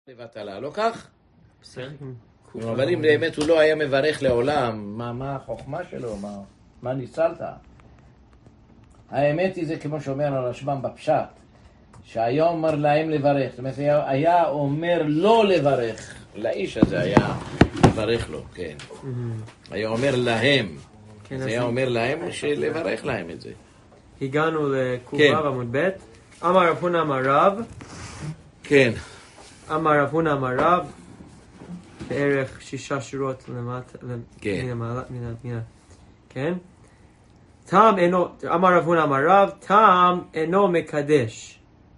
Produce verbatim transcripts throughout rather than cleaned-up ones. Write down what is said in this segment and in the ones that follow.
לבטלה, לא כך? אבל אם באמת הוא לא היה מברך לעולם, מה, מה החוכמה שלו? מה, מה ניצלת? האמת היא זה כמו שאומר הרשב"ם בפשט, שהיה אומר להם לברך, זאת אומרת היה אומר לא לברך, לאיש הזה היה לברך לו, כן. היה אומר להם, אז היה אומר להם שלברך להם את זה. הגענו לקובה עמוד ב'. אמר רב הונא אמר רב. כן. אמר רב הונא אמר רב, בערך שישה שורות למטה, מן המעלה, מן ה... כן? טעם אינו, אמר רב הונא אמר רב, טעם אינו מקדש.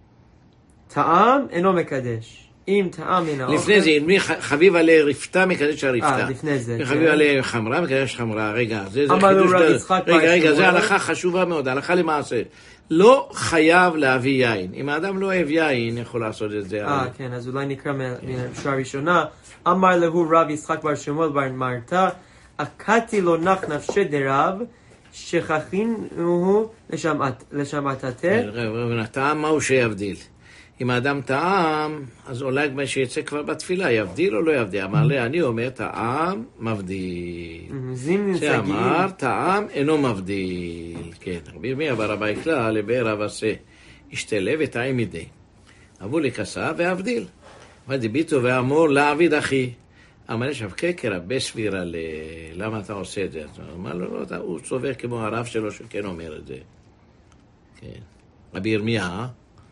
טעם אינו מקדש. אם טעם מן האוכל... לפני זה, מי חביב עליה רפתה מקדש הרפתה. אה, לפני זה. מי חביב עליה חמרה מקדש חמרה. רגע, זה אמר לו רב יצחק רגע, רגע, זה הלכה חשובה מאוד, הלכה למעשה. לא חייב להביא יין. אם האדם לא אוהב יין, יכול לעשות את זה. אה, כן, אז אולי נקרא מהשורה הראשונה. אמר לו רב יצחק בר שמואל בר מרתא, אכלתי לו נח נפשי דרב, שכחינו לשמעתתה. טעם מהו שיבדיל? אם האדם טעם, אז אולי מה שיצא כבר בתפילה, יבדיל או לא יבדיל? אמר לי, אני אומר, טעם מבדיל. שאמר, טעם אינו מבדיל. כן, רבי ירמיה בר אבאי כלל, לבאר רב עשה, ישתלה וטעים מדי. אבו לכסה והבדיל. ודיביתו ואמור לעביד אחי. אמר לי, שבקה כרבה סבירה ל... למה אתה עושה את זה? אמר לו, לא, הוא סובר כמו הרב שלו שכן אומר את זה. כן. רבי ירמיה,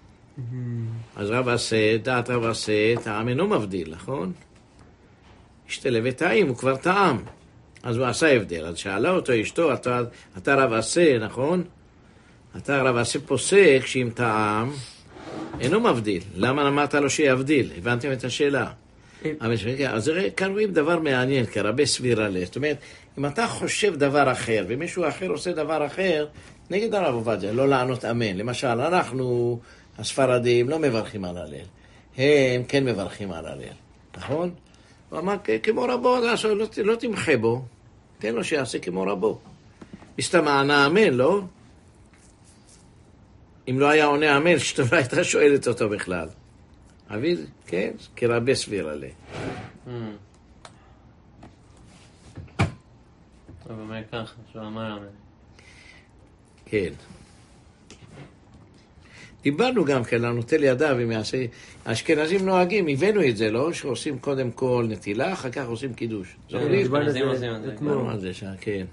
אז רב עשה, דעת רב עשה, טעם אינו מבדיל, נכון? ישתלה וטעים, הוא כבר טעם. אז הוא עשה הבדל. אז שאלה אותו אשתו, אתה, אתה רב עשה, נכון? אתה רב עשה פוסק שאם טעם, אינו מבדיל. למה אמרת לו שיבדיל? הבנתם את השאלה? אז כאן רואים דבר מעניין, כרבה סבירה לה. זאת אומרת, אם אתה חושב דבר אחר, ומישהו אחר עושה דבר אחר, נגד הרב עובדיה, לא לענות אמן. למשל, אנחנו... הספרדים לא מברכים על הלל, הם כן מברכים על הלל, נכון? הוא אמר, כמו רבו, לא, לא תמחה בו, תן לו שיעשה כמו רבו. מסתם ענה אמן, לא? אם לא היה עונה אמן, שאתה לא הייתה שואלת אותו בכלל. אביד, כן? כרבה סביר עליה. אבל אומר ככה, שהוא אמר אמן. כן. דיברנו גם כן, נוטל ידיו, האשכנזים נוהגים, הבאנו את זה, לא? שעושים קודם כל נטילה, אחר כך עושים קידוש. דיברנו על זה. דיברנו על זה, כן.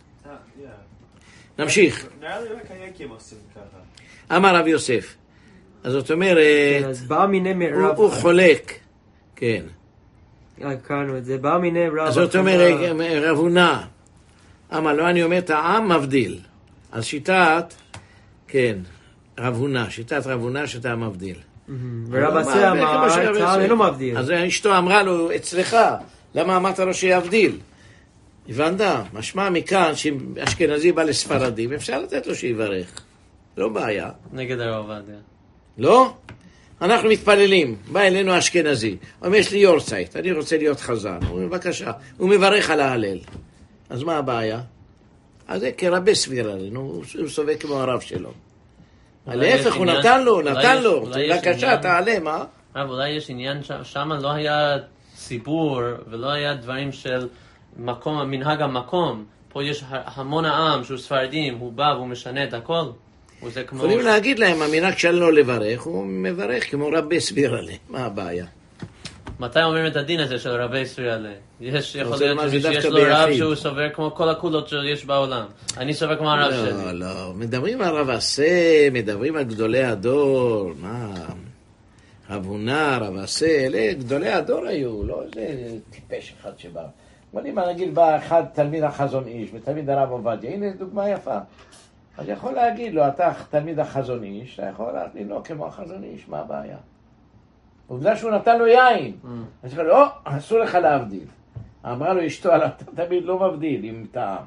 נמשיך. נראה לי רק היקים עושים ככה. אמר רב יוסף. אז זאת אומרת, הוא חולק. כן. קראנו את זה, בא מיני רב. אז זאת אומרת, רב הונא. אמר לו, אני אומר, טעם מבדיל. אז שיטת, כן. רב הונא, שיטת רב הונא שאתה מבדיל. ורב עשה אמר, טעם אינו מבדיל. אז אשתו אמרה לו, אצלך, למה אמרת לו שיבדיל? הבנת? משמע מכאן שאשכנזי בא לספרדים, אפשר לתת לו שיברך. לא בעיה. נגד הרב עובדיה. לא? אנחנו מתפללים, בא אלינו אשכנזי, הוא אומר, יש לי יורצייט, אני רוצה להיות חזן. הוא אומר, בבקשה, הוא מברך על ההלל. אז מה הבעיה? אז זה כרבה סביר עלינו, הוא סובב כמו הרב שלו. להפך, הוא נתן לו, נתן לו, בבקשה, תעלה, מה? אבל אולי יש עניין, שם לא היה סיפור, ולא היה דברים של מקום, מנהג המקום. פה יש המון העם שהוא ספרדים, הוא בא והוא משנה את הכל. יכולים להגיד להם, המנהג שלו לברך, הוא מברך כמו רבי סביר עליה. מה הבעיה? מתי אומרים את הדין הזה של רבי סביר עליה? יש, יכול להיות שיש לו רב שהוא סובר כמו כל הקולות שיש בעולם. אני סובר כמו הרב שלי. לא, לא. מדברים על רב עשה, מדברים על גדולי הדור. מה? רב הונא, רב עשה, אלה גדולי הדור היו, לא איזה טיפש אחד שבא. אבל אם נגיד בא אחד תלמיד החזון איש ותלמיד הרב עובדיה, הנה דוגמה יפה. אז יכול להגיד לו, אתה תלמיד החזון איש, אתה יכול להגיד לו כמו החזון איש, מה הבעיה? עובדה שהוא נתן לו יין. אז הוא לא, אסור לך להבדיל. אמרה לו אשתו, אתה תמיד לא מבדיל עם טעם.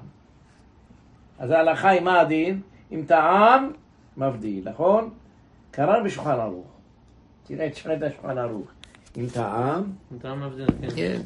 אז ההלכה היא מה הדין? עם טעם מבדיל, נכון? קראנו בשולחן ערוך. תראה את שולחן השולחן ערוך. עם טעם? עם טעם מבדיל, כן. כן.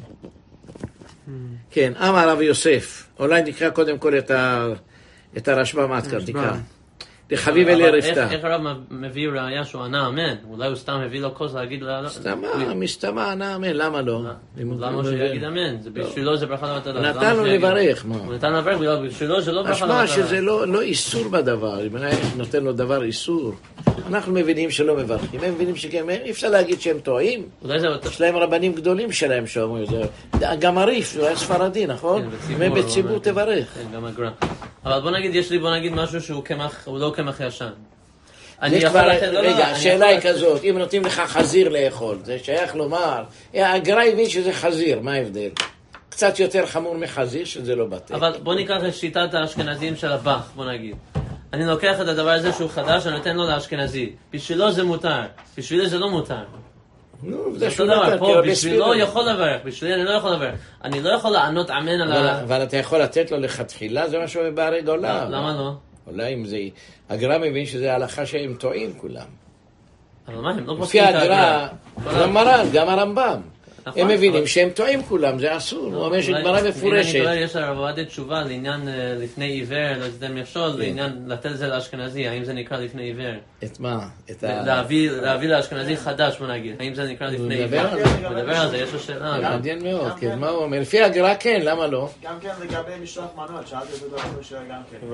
כן, אמר רב יוסף. אולי נקרא קודם כל את ה... את הרשב"ם עד כאן, תקרא. לחביב אלי רפתה. איך הרב מביא ראיה שהוא ענה אמן? אולי הוא סתם הביא לו כוס להגיד... סתמה, מסתמה ענה אמן, למה לא? למה שיגיד אמן? בשבילו זה ברכה לבטלה. נתן לו לברך, מה? הוא נתן לו לברך, בשבילו זה לא ברכה לבטלה. משמע שזה לא איסור בדבר, אם אני נותן לו דבר איסור. אנחנו מבינים שלא מברכים, הם מבינים שכן, אי אפשר להגיד שהם טועים. יש להם רבנים גדולים שלהם שאומרים את זה. גם הריף, הוא היה ספרדי, נכון? אם בציבור תברך. כן, גם הגר"א. אבל בוא נגיד, יש לי בוא נגיד משהו שהוא קמח, הוא לא קמח ישן. רגע, השאלה היא כזאת, אם נותנים לך חזיר לאכול, זה שייך לומר, הגר"א הבין שזה חזיר, מה ההבדל? קצת יותר חמור מחזיר, שזה לא בטל. אבל בוא ניקח את שיטת האשכנזים של הבח, בוא נגיד. אני לוקח את הדבר הזה שהוא חדש, אני נותן לו לאשכנזי. בשבילו זה מותר, בשבילי זה לא מותר. נו, זה אותו דבר, פה בשבילו יכול לברך, בשבילי אני לא יכול לברך. אני לא יכול לענות אמן על ה... אבל אתה יכול לתת לו לכתחילה, זה משהו בהרג עולם. למה לא? אולי אם זה... הגר"א מבין שזה הלכה שהם טועים כולם. אבל מה, הם לא פוסקים את הגר"א? גם מרן, גם הרמב"ם. הם מבינים שהם טועים כולם, זה אסור, הוא אומר שגמרא מפורשת. אני טועה, יש לרב עובדיה תשובה לעניין לפני עיוור, לא יודע מכשול, לעניין לתת את זה לאשכנזי, האם זה נקרא לפני עיוור? את מה? להביא לאשכנזי חדש, בוא נגיד, האם זה נקרא לפני עיוור? מדבר על זה, יש לו שאלה. מעניין מאוד, כן, מה הוא אומר? לפי הגר"א כן, למה לא? גם כן לגבי משלוח מנות, שאלתי את זה דבר שלה גם כן.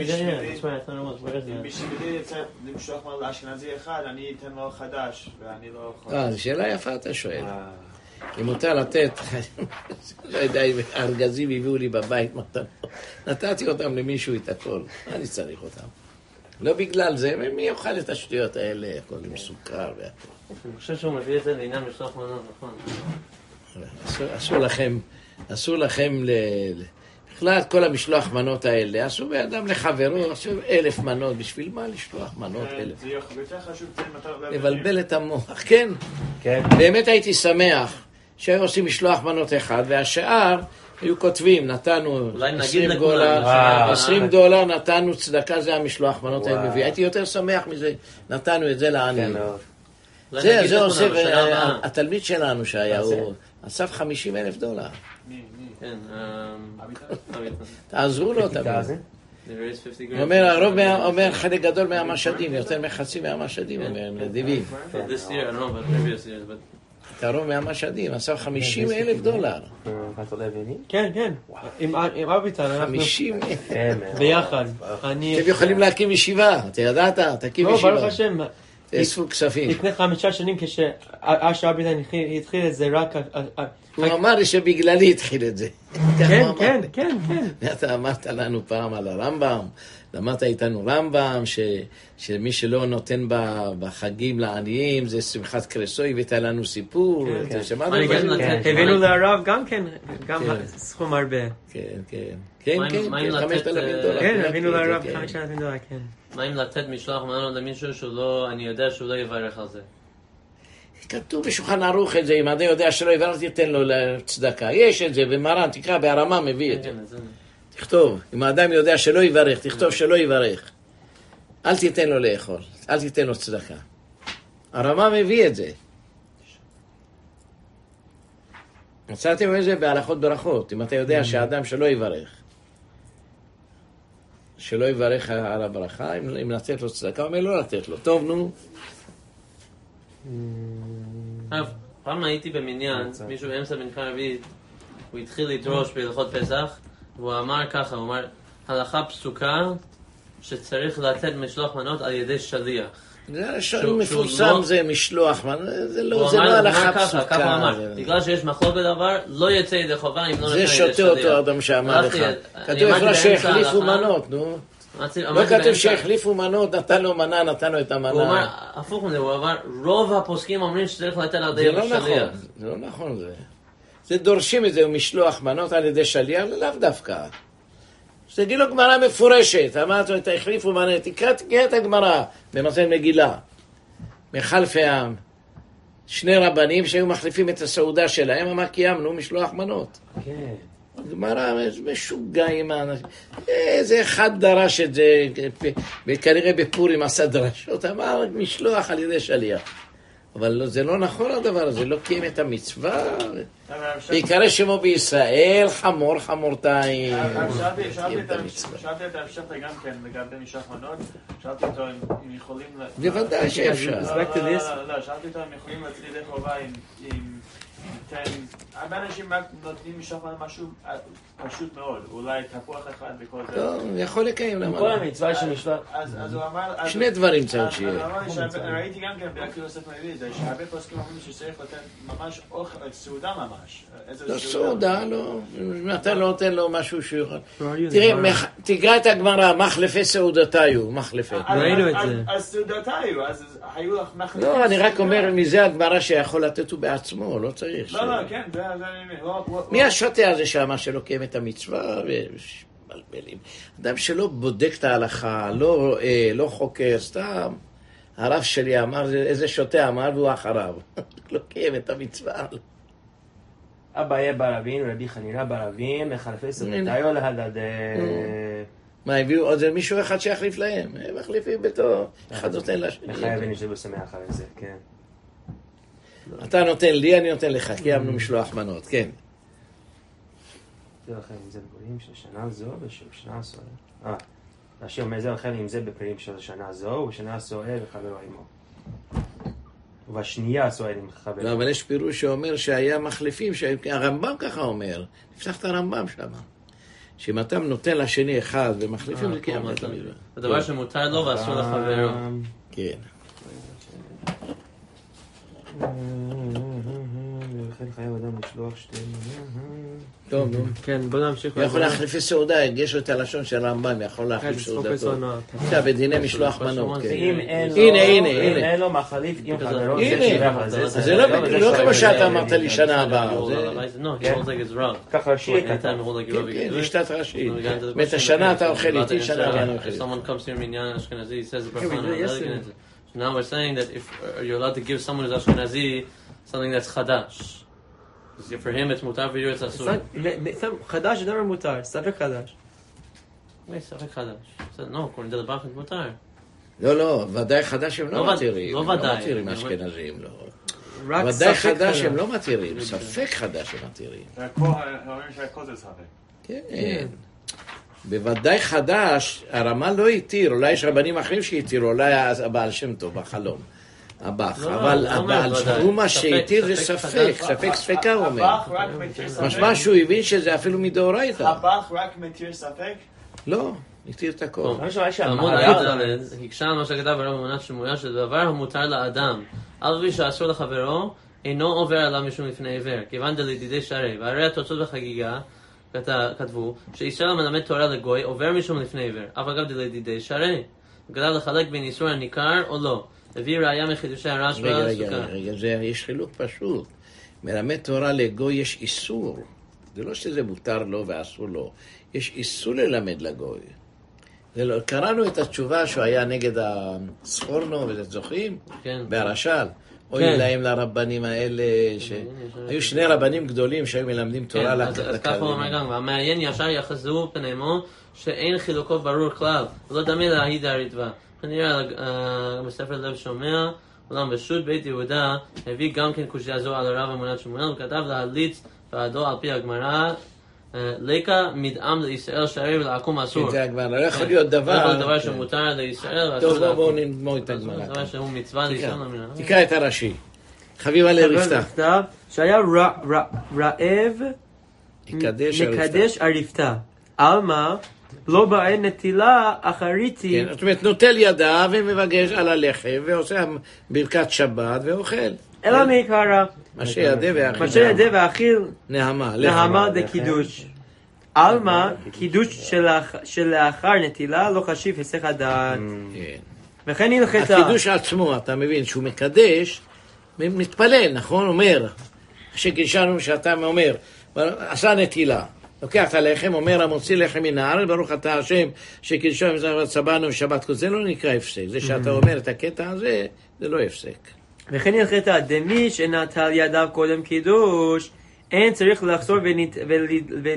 אם בשבילי יצא למשלוח מנות לאשכנזי אחד, אני אתן לו חדש, ואני לא יכול... אה, זו שאלה יפה אתה שואל. אם מותר לתת, לא יודע אם הארגזים הביאו לי בבית מתנות, נתתי אותם למישהו את הכל, אני צריך אותם. לא בגלל זה, מי יאכל את השטויות האלה, הכל עם סוכר והכל. אני חושב שהוא מביא את זה לעניין משלוח מנות, נכון. אסור לכם, אסור לכם, בכלל כל המשלוח מנות האלה, אסור באדם לחברו, אסור אלף מנות, בשביל מה לשלוח מנות אלף? זה יותר חשוב, לבלבל את המוח, כן. באמת הייתי שמח שהיו עושים משלוח מנות אחד, והשאר היו כותבים, נתנו עשרים דולר, עשרים דולר נתנו צדקה, זה המשלוח מנות האלה מביא. הייתי יותר שמח מזה, נתנו את זה לעניים. זה עושה, התלמיד שלנו שהיה, הוא אסף חמישים אלף דולר. כן, תעזרו לו תמיד. הוא אומר, הרוב אומר חלק גדול מהמשאדים, יותר מחצי מהמשאדים, אומר, נדיבים. קרוב מהמשאדים, עשה חמישים אלף דולר. כן, כן. עם אביטל, אנחנו... חמישים אלף. ביחד. אתם יכולים להקים ישיבה, אתה ידעת? תקים ישיבה. לא, ברוך השם. תאספו כספים. לפני חמישה שנים כשאשר אביטל התחיל את זה רק... הוא אמר לי שבגללי התחיל את זה. כן, כן, כן, כן. אתה אמרת לנו פעם על הרמב"ם, למדת איתנו רמב"ם, שמי שלא נותן בחגים לעניים, זה שמחת קרסוי, הבאת לנו סיפור. הבאנו לרב גם כן, גם סכום הרבה. כן, כן. כן, כן, חמשת אלפים דולר. כן, הבאנו לרב חמשת אלפים דולר, כן. מה אם לתת משלוח מנות למישהו שהוא לא, אני יודע שהוא לא יברך על זה? כתוב בשולחן ערוך את זה, אם אתה יודע שלא יברך, תיתן לו לצדקה. יש את זה, במרן, תקרא, בהרמה מביא את זה. תכתוב, אם האדם יודע שלא יברך, תכתוב שלא יברך. אל תיתן לו לאכול, אל תיתן לו צדקה. הרמה מביא את זה. מצאתם את זה בהלכות ברכות, אם אתה יודע שהאדם שלא יברך, שלא יברך על הברכה, אם לתת לו צדקה, אומר לא לתת לו. טוב, נו. פעם הייתי במניין, מישהו באמצע מנחה רביעית, הוא התחיל לדרוש בהלכות פסח, והוא אמר ככה, הוא אמר, הלכה פסוקה שצריך לתת משלוח מנות על ידי שליח. זה מפורסם, זה משלוח מנות, זה לא הלכה פסוקה. ככה הוא אמר, בגלל שיש מחלוקת בדבר, לא יצא ידי חובה אם לא נתן ידי שליח. זה שותה אותו אדם שאמר לך. כתוב אפילו שהחליפו מנות, נו. לא כתוב שהחליפו מנות, נתן לו מנה, נתן לו את המנה. הוא אמר, הפוך מזה, הוא אמר, רוב הפוסקים אומרים שצריך לתת על ידי שליח. זה לא נכון, זה. זה דורשים את זה, הוא משלוח מנות על ידי שליח, לאו דווקא. שתגיד לו גמרא מפורשת, אמרת לו, החליפו מנה, תקרא את הגמרא, במתן מגילה. מחלפי העם. שני רבנים שהיו מחליפים את הסעודה שלהם, אמר קיימנו משלוח מנות. כן. גמרא משוגע עם האנשים. איזה אחד דרש את זה, וכנראה בפורים עשה דרשות, אמר משלוח על ידי שליח. אבל זה לא נכון הדבר הזה, לא קיים את המצווה. ויקרא שמו בישראל חמור חמורתיים. שאלתי את ההמשך גם כן לגבי משלוח מנות, שאלתי אותו אם יכולים... בוודאי שאפשר. לא, שאלתי אותו אם יכולים להציל ידי חובה אם... הרבה אנשים נותנים משלוח מנות משהו פשוט מאוד, אולי תפוח אחד וכל זה. לא, יכול לקיים למה. כל המצווה של משלוח. אז הוא אמר... שני דברים צריך שיהיה. ראיתי גם כן בהקריב יוסף מביא את זה, שהרבה פוסקים אומרים שצריך לתת ממש אוכל, סעודה ממש. לא סעודה, לא. אתה לא נותן לו משהו שיוכל. תראה, תקרא את הגמרא, מחלפי סעודתיו, מחלפי. ראינו את זה. אז סעודתיו, אז היו לך מחלפי. לא, אני רק אומר, מזה הגמרא שיכול לתת הוא בעצמו, לא צריך. לא, לא, כן, זה... מי השוטה הזה שאמר שלא קיים את המצווה ומלבלים? אדם שלא בודק את ההלכה, לא רואה, לא חוקר, סתם. הרב שלי אמר, איזה שוטה אמר והוא אחריו. לא קיים את המצווה. אביי ברבין, רבי חנינא ברבין, מחלפי סעודתיו להדד... מה, הביאו עוד מישהו אחד שיחליף להם? הם מחליפים בתור, אחד נותן לשני. מחייבים שזה בשמח על זה, כן. אתה נותן לי, אני נותן לך, קיימנו משלוח מנות, כן. זה לכם, אם זה בפרים של שנה זו ושל שנה זו. אה, רש"י אומר זה לכם, אם זה בפרים של שנה זו ושנה זו וחברו עמו. ובשנייה זו עם חברו. לא, אבל יש פירוש שאומר שהיה מחליפים, הרמב"ם ככה אומר, נפתח את הרמב"ם שם. שאם אתה נותן לשני אחד ומחליפים, זה קיים את המצווה. זה דבר שמותר לו ואסור לחברו. כן. ולכן חייב אדם לשלוח שתי... טוב, נו. כן, בוא נמשיך. הוא יכול להחליף סעודה, יש לו את הלשון של הרמב"ם, יכול להחליף סעודתו. עכשיו, בדיני משלוח מנות, כן. הנה, הנה, הנה. אין לו מחליף עם חברו. הנה, זה לא כמו שאתה אמרת לי שנה הבאה. ככה רש"י כתב. כן, זה שיטת רש"י. זאת השנה אתה אוכל איתי, שנה הבאה אני אוכל איתי. Someone comes to your minyan Ashkenazi, he says the bracha. Now we're saying that if you're allowed to give someone who's Ashkenazi something that's chadash. For him it's mutar, for you it's asur. חדש זה דבר מותר, ספק חדש. Wait, ספק חדש. No, according to the bracha it's mutar. לא, לא, ודאי חדש הם לא מתירים. לא ודאי. לא מתירים אשכנזים, לא. ודאי חדש הם לא מתירים, ספק חדש הם מתירים. אומרים שהכל זה ספק. כן. בוודאי חדש, הרמ"א לא התיר, אולי יש רבנים אחרים שהתירו, אולי הבעל שם טוב, בחלום. הבח, אבל הבעל הוא מה שהתיר זה ספק, ספק ספקה הוא אומר. משמע שהוא הבין שזה אפילו מדאורייתא. הבח רק מתיר ספק? לא, התיר את הכל. עמוד א' הקשה על מה שכתב הרב אמונת שמואל, שדבר המותר לאדם, על פי שאסור לחברו, אינו עובר עליו משום לפני עיוור, כיוון דלדידי שרי, והרי התוצאות בחגיגה, כתבו, שישראל מלמד תורה לגוי עובר משום לפני עיוור, אף אגב דלדידי שרי. כתב לחלק בין איסור הניכר או לא. הביא ראיה מחידושי הרשב"א. רגע, רגע, רגע, זה יש חילוק פשוט. מלמד תורה לגוי יש איסור. זה לא שזה מותר לו ואסור לו. יש איסור ללמד לגוי. לא, קראנו את התשובה שהוא היה נגד הספורנו, וזה זוכרים? כן. בהרש"ל. אוי להם לרבנים האלה, שהיו שני רבנים גדולים שהיו מלמדים תורה לקרבים. אז ככה הוא אומר גם, והמעיין ישר יחזו פנימו שאין חילוקו ברור כלל, ולא דמה להעיד הריטב"א. נראה בספר לב שומע, אולם בשו"ת בית יהודה הביא גם כן קושיה זו על הרב אמונת שמואל, וכתב להליץ בעדו על פי הגמרא, לקה מדעם לישראל שרי ולעקום אסור. זה הגמרא, לא יכול להיות דבר... לא יכול להיות דבר שמותר לישראל ואסור לעקום. טוב, בואו נגמור את הגמרא. דבר שהוא מצווה לישראל למיניה. תקרא את הרש"י. חביבה לרפתה. שהיה רעב מקדש הרפתה. על מה? לא באה נטילה אחריתי. כן, זאת אומרת, נוטל ידה ומבקש על הלחם ועושה ברכת שבת ואוכל. אלא מעיקרא. מה שידה ואכיל. מה שידה ואכיל. נהמה. נהמה דקידוש. עלמא, קידוש שלאחר נטילה לא חשיב היסח הדעת. כן. וכן הלכתה. הקידוש עצמו, אתה מבין, שהוא מקדש, מתפלל, נכון? אומר, שקידשנו שאתה אומר, עשה נטילה. לוקח את הלחם, אומר המוציא לחם מן הארץ, ברוך אתה השם שקידשו צבענו ושבת כל זה לא נקרא הפסק. זה שאתה אומר את הקטע הזה, זה לא הפסק. וכן הלכתה, דמי שנטל ידיו קודם קידוש, אין צריך לחזור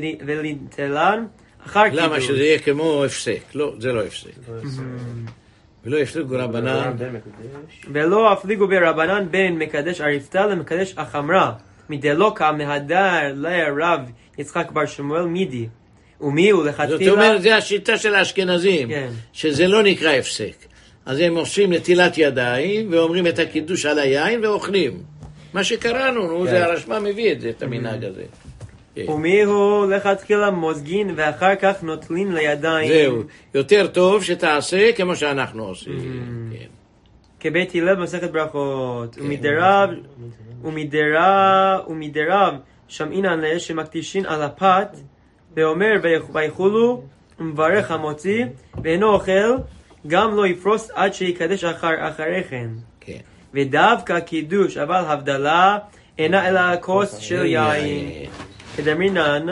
ולנטלן אחר קידוש. למה שזה יהיה כמו הפסק? לא, זה לא הפסק. ולא יפליגו רבנן. ולא הפליגו ברבנן בין מקדש עריפתה למקדש החמרה. מדלוקה מהדר לרב יצחק בר שמואל מידי. ומי הוא לכתחילה... זאת אומרת, זה השיטה של האשכנזים, כן. שזה לא נקרא הפסק. אז הם עושים נטילת ידיים, ואומרים את הקידוש על היין, ואוכלים. מה שקראנו, נו, זה הרשמה מביא את זה, את המנהג הזה. ומי הוא לכתחילה מוזגין, ואחר כך נוטלים לידיים. זהו, יותר טוב שתעשה כמו שאנחנו עושים. כבית הלל במסכת ברכות. ומדרב, ומדרב, ומדרב, שמעינן לה שמקדישין על הפת, ואומר ויכולו, ומברך המוציא, ואינו אוכל, גם לא יפרוס עד שיקדש אחר, אחרי כן. כן. ודווקא קידוש, אבל הבדלה, אינה אלא כוס של יין. כדמרינן,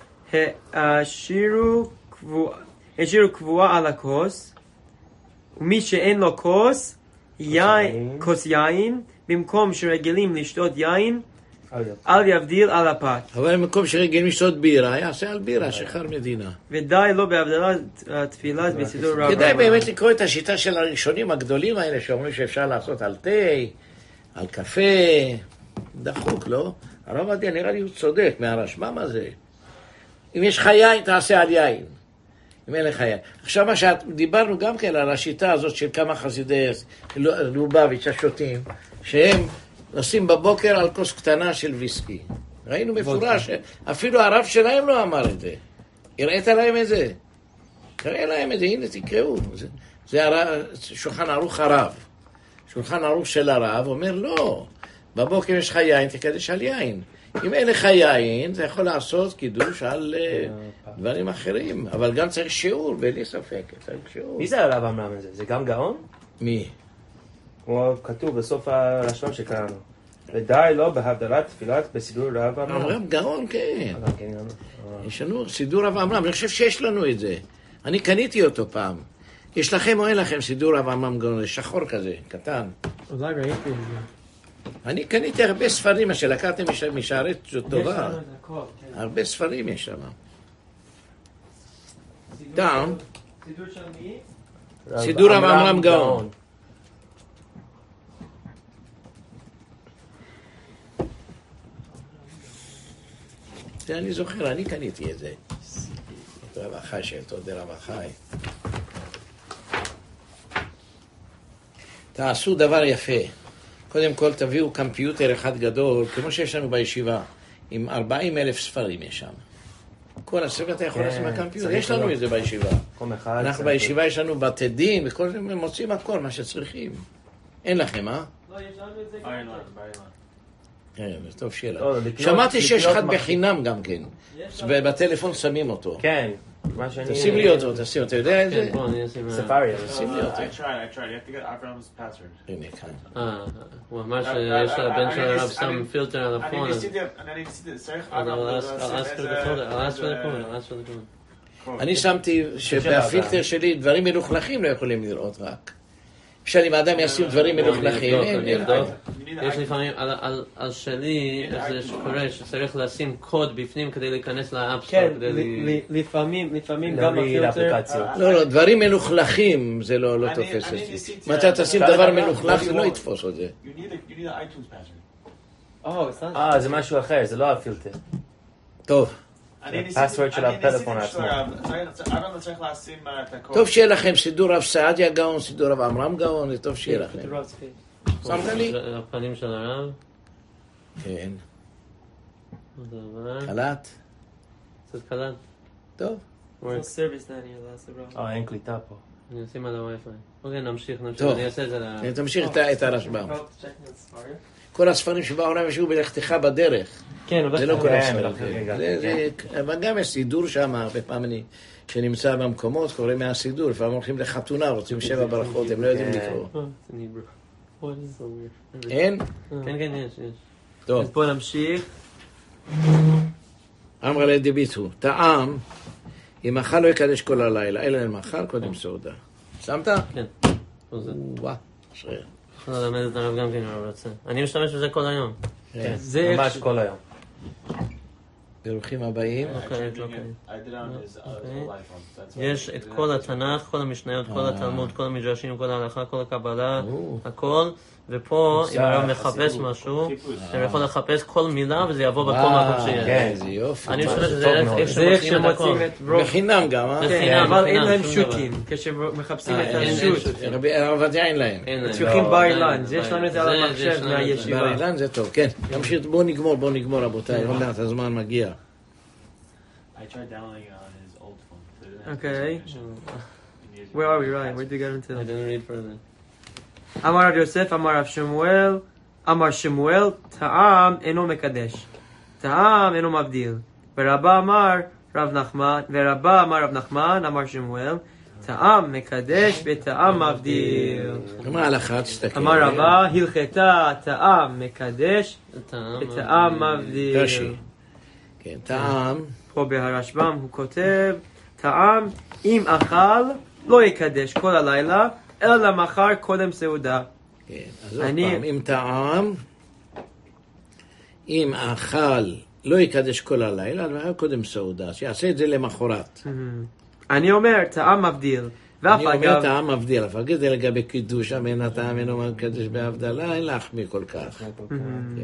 השאירו קבועה על הכוס, ומי שאין לו כוס, יין, כוס יין, במקום שרגילים לשתות יין, אל יבדיל על הפת. אבל במקום שרגילים לשתות בירה, יעשה על בירה, שחר מדינה. ודי לא בהבדלת תפילה בסידור רב. כדאי באמת לקרוא את השיטה של הראשונים הגדולים האלה, שאומרים שאפשר לעשות על תה, על קפה, דחוק, לא? הרב עדיה נראה לי הוא צודק, מהרשב"ם הזה. אם יש לך יין, תעשה על יין. אם אין לך יין. עכשיו מה שדיברנו גם כן על השיטה הזאת של כמה חסידי לובביץ' השותים, שהם נשים בבוקר על כוס קטנה של ויסקי. ראינו מפורש, אפילו הרב שלהם לא אמר את זה. הראית להם את זה? תראה להם את זה, הנה תקראו. זה, זה הרב, שולחן ערוך הרב. שולחן ערוך של הרב אומר לא, בבוקר יש לך יין, תקדש על יין. אם אין לך יין, אתה יכול לעשות קידוש על uh, דברים אחרים. אבל גם צריך שיעור, בלי ספק. צריך שיעור. מי זה הרב אמרם הזה? זה גם גאון? מי? הוא כתוב בסוף הרשב"ם שקראנו. ודי לא בהבדלת תפילת בסידור רב אמרם. אמרם גאון, כן. יש לנו סידור רב אמרם. אני חושב שיש לנו את זה. אני קניתי אותו פעם. יש לכם או אין לכם סידור רב אמרם גאון? שחור כזה, קטן. אולי ראיתי את זה. אני קניתי הרבה ספרים, מה שלקחתם משערת טובה. הרבה ספרים יש שם. דאון. סידור של מי? סידור רב אמרם גאון. זה אני זוכר, אני קניתי את זה. את רב החי של תודה רב החי. תעשו דבר יפה. קודם כל תביאו קמפיוטר אחד גדול, כמו שיש לנו בישיבה, עם ארבעים אלף ספרים יש שם. כל הספר אתה יכול לשים הקמפיוטר, יש לנו את זה בישיבה. אנחנו בישיבה יש לנו בתי דין, וכל זה מוצאים הכל, מה שצריכים. אין לכם, אה? לא, יש לנו את זה גם. כן, זה טוב שיהיה לה. שמעתי שיש אחד בחינם גם כן. בטלפון שמים אותו. כן. תשים לי אותו, תשים, אתה יודע את זה? ספארי. תשים לי אותו. I tried, I tried. You have to get Avram's password. הנה כאן. אה, הוא אמר שיש לבן של הרב שם פילטר על אני הפון. ניסיתי, אני ניסיתי, צריך אז אברהם I'll לשים ask for the איזה... code, I'll ask for the code, I'll ask for the code. אני שמתי שבפילטר שלי דברים מלוכלכים לא יכולים לראות רק. אפשר אם האדם ישים דברים מלוכלכים, אין, אין. יש לפעמים, על שלי, זה שקורה שצריך לשים קוד בפנים כדי להיכנס לאפסטור. כן, לפעמים, לפעמים גם הפילטר. לא, לא, דברים מלוכלכים זה לא תופס את זה. אם אתה תשים דבר מלוכלך זה לא יתפוס את זה. You need a, you need an iTunes password. אה, זה משהו אחר, זה לא הפילטר. טוב. הפסוורד של הפלאפון עצמו. אברהם צריך לשים את הקוד. טוב שיהיה לכם סידור רב סעדיה גאון, סידור רב עמרם גאון, זה טוב שיהיה לכם. שמת לי? הפנים של הרב. כן. קלט? קצת קלט. טוב. אה, אין קליטה פה. אני אשים על הווי-פיי. אוקיי, נמשיך, נמשיך. טוב. אני אעשה את זה ל... תמשיך את הרשב"ם. כל הספרים שבעולם ישבו בלכתך בדרך. כן, זה לא כל כן, הספרים. כן. זה- זה- אבל גם יש סידור שם, הרבה פעמים אני, שנמצא במקומות, קוראים מהסידור, לפעמים הולכים לחתונה, רוצים שבע ברכות, הם לא יודעים לקרוא. Oh, it's in Hebrew. What is so weird? אין? כן, כן, יש, יש. טוב. אז בוא נמשיך. אמרה לדיביטו, טעם, אם אכל לא יקדש כל הלילה, אלא אם אכל קודם סעודה. שמת? כן. פה זה. וואה, אשרי. יכול ללמד את הרב גם כן, הרב רוצה. אני משתמש בזה כל היום. כן, זה ממש איך- כל היום. ברוכים הבאים. אוקיי, I אוקיי. did it on his uh, Okay. live phone. That's why יש I את did כל it. התנ"ך, כל המשניות, כל אה. התלמוד, כל המדרשים, כל ההלכה, כל הקבלה, או. הכל. ופה, אם זה הרב מחפש החסידות. משהו, חיפוש. אתה יכול לחפש כל מילה וזה יבוא בכל וואו, מקום שיש. כן. איזה יופי. אני ממש חושב שזה טוב איך מאוד. איך זה איך שמוצאים את הכל. שמוצאים את רוב. בחינם גם, אה? זה כן, חינם, אבל אין חינם, להם שום דבר. שוטים, כשמחפשים אה, את אין- אין השוט. שוט. רבי הרב עובדיה אין להם. אין להם. צריכים לא, בר אין אילן, להם, זה יש בר לנו את זה אילן. על זה- המחשב זה יש לנו את זה. מהישיבה. בר אילן זה טוב, כן. נמשיך, בואו נגמור, בואו נגמור רבותיי, עוד מעט הזמן מגיע. I tried downloading it on his old phone. but it didn't have Okay. permission. Where are we, right? Where did we get into? I didn't read further. אמר רב יוסף, אמר רב שמואל, אמר שמואל, טעם אינו מקדש, טעם אינו מבדיל. ורבא אמר רב נחמן, ורבא אמר רב נחמן, אמר שמואל, טעם מקדש וטעם מבדיל. מה ההלכה? תסתכל. אמר רבא, הלכתה טעם מקדש טעם, וטעם מבדיל. רש"י. כן, טעם. פה בהרשב"ם הוא כותב, טעם אם אכל לא יקדש כל הלילה, אלא למחר קודם סעודה. כן, אז עוד אני- פעם, אם טעם, אם אכל, לא יקדש כל הלילה, אבל קודם סעודה, שיעשה את זה למחרת. אני אומר, טעם מבדיל. ואף אני אומר אגב, טעם מבדיל, אבל כדי לגבי קידוש, אמן הטעם אינו מקדש בהבדלה, אין להחמיא כל כך. כן.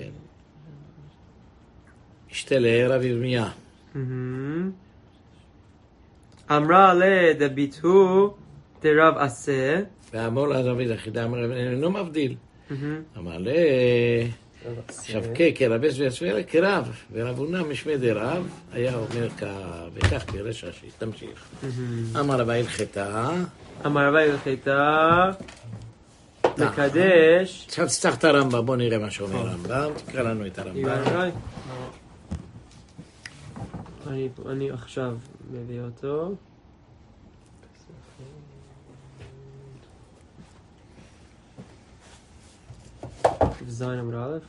ישתלה רב ירמיה. מהמם. אמרה לה דביטו דרב עשה. ואמור לרבי יחידה, אמר אינו מבדיל. מהמם. אמר לה, שבקה כרבס ויסביר כרב, ורב הונא משמי דרב, היה אומר כך, וכך פירש רש"י. תמשיך. אמר רבי הלכתה, אמר רבי הלכתה מקדש. עכשיו תצטרך את הרמב"ם, בוא נראה מה שאומר הרמב"ם, תקרא לנו את הרמב"ם. יגאל, אני- אני עכשיו מביא אותו. זין עמוד א'.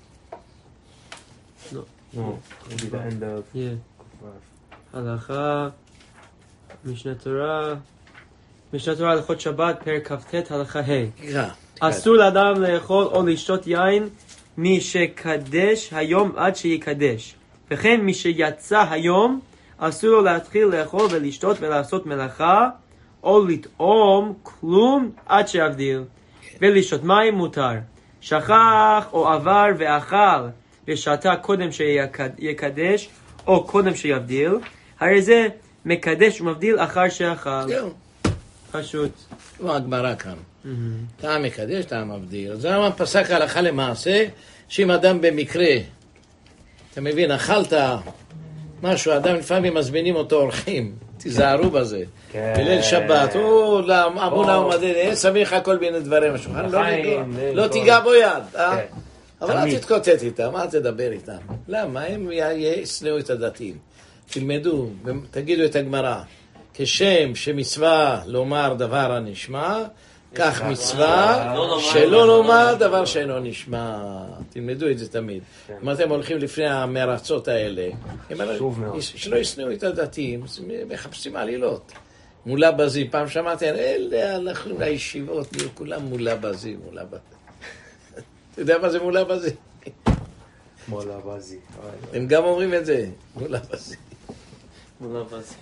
No, maybe the end of. Yeah. הלכה, משנה תורה, משנה תורה הלכות שבת, פרק כ"ט, הלכה ה'. תקרא. אסור לאדם לאכול או לשתות יין מי שקדש היום עד שיקדש. וכן מי שיצא היום אסור לו להתחיל לאכול ולשתות ולעשות מלאכה או לטעום כלום עד שיבדיל. ולשתות מים מותר. שכח או עבר ואכל ושתה קודם שיקדש או קודם שיבדיל, הרי זה מקדש ומבדיל אחר שאכל. זהו, פשוט. כמו הגמרא כאן. טעם מקדש, טעם מבדיל. זה למה פסק הלכה למעשה, שאם אדם במקרה, אתה מבין, אכלת משהו, אדם לפעמים מזמינים אותו אורחים, תיזהרו בזה. כן. בליל שבת, או אמרו לה ומדד, אין סמיך כל מיני דברים בשולחן, לא לחיים, ניגע- לכל. לא תיגע בו יד, אה? כן. אבל אל תמיד. תתקוטט איתם, אל תדבר איתם. למה? הם ישנאו את הדתיים. תלמדו, תגידו את הגמרא. כשם שמצווה לומר דבר הנשמע, כך מצווה שלא לומר דבר שאינו נשמע. תלמדו את זה תמיד. אם אתם הולכים לפני המרצות האלה, הם חשוב מאוד. שלא ישנאו את הדתיים, אז הם מחפשים עלילות. מולה בזים, פעם שמעתי, אלה הלכנו לישיבות, נהיו כולם מולה בזים, מולה בזים. אתה יודע מה זה מולה בזים? מולה בזי. הם גם אומרים את זה, מולה בזים. מולה בזי.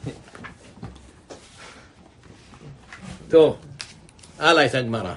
טוב, הלאה את הגמרא.